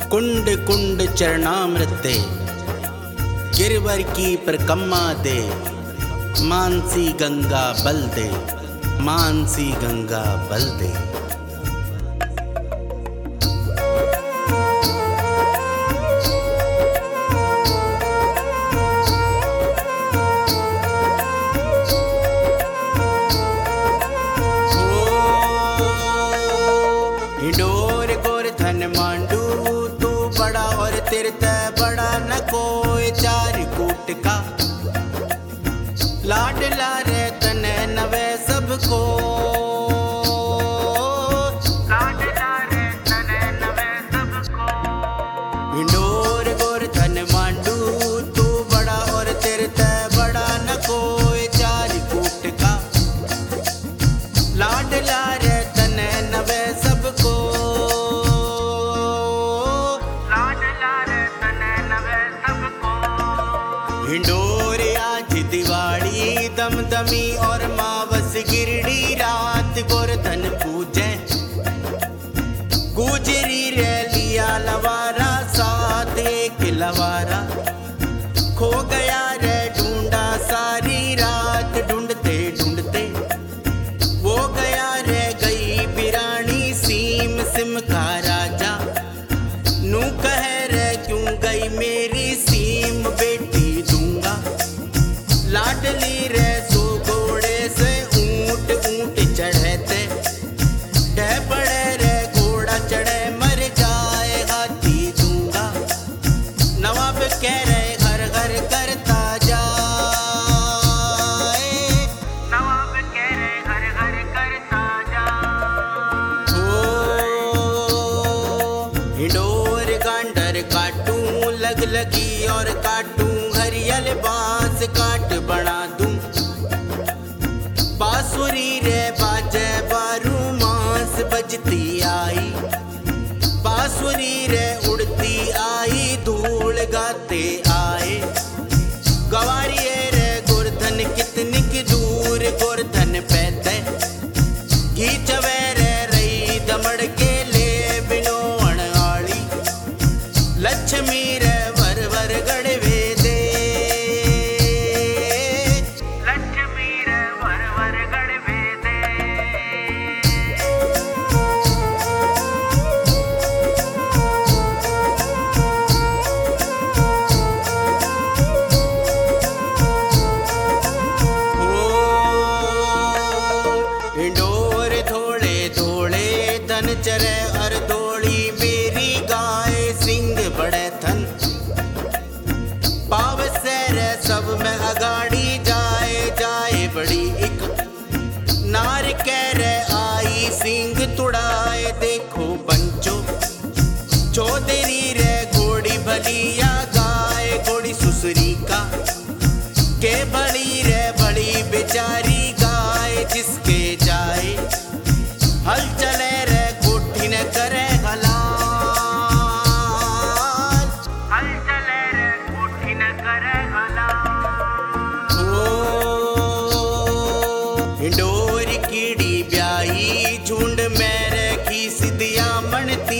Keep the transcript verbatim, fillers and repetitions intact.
कुंड कुंड चरणामृते गिरवर की प्रकम्मा दे, मानसी गंगा बल दे, मानसी गंगा बल दे। हिडोर गोरधन मांडू तू बड़ा और तीर्थ बड़ा न कोई, चार कूट का लाडला रे तने नवे सबको, लाडला रे तने नवे सबको। हिडोर गोरधन मांडू तू बड़ा और तीर्थ बड़ा न कोई, चार कूट का लाडला रे तने नवे सबको, लाडला रे तने नवे सबको। हिंडोर आज दिवाली दमदमी और मावस गिरडी रात गोरधन पूजे, गुजरी रे लिया लवारा साथ एक लवारा, खो गया रे ढूंढा सारी रात, ढूंढते ढूंढते वो गया रे गई बिरानी सीम सिम का राजा, नू कह रे क्यों गई मेरी सीम बेटी दूंगा, लाडली रे सो घोड़े से ऊंट ऊंट चढ़ते, ढह पड़े रे घोड़ा चढ़े मर जाए हाथी दूंगा, नवाब कह रहे घर घर करता जाए, नवाब कह रहे घर घर करता जाए। ओ हिडोर गांडर काटूं लग लगी और काटूं, हरियल बांस काट बना दूं, बांसुरी रे बाजे बारू मांस बजती आई, बांसुरी रे उड़ती आई धूल गाते आए, गवारिये रे गोरधन कितनी की दूर गोरधन पैते, घीचवे रे रही दमड़ के ले बिनो अणआली, लक्ष्मी रे वर वर गड़वे दे, लक्ष्मी रे वर वर गड़वे दे। हिंडोर थोड़े थोड़े धन चरे और दौड़ी मेरी गाय सिंह बड़े थन, पाव से रे सब में अगाड़ी जाए जाए बड़ी एक, नार कह रे आई सिंह तुड़ाए देखो पंचो, चौधरी रे घोड़ी भलिया गाय घोड़ी सुसरी का, के बड़ी रे बड़ी बेचारी गाय जिसके जाए, हल चले रे कोठी न करे हलाल, हल चले रे कोठी न करे हलाल। ओ हिंडोर कीड़ी ब्याई झुंड में रखी सिदिया मनती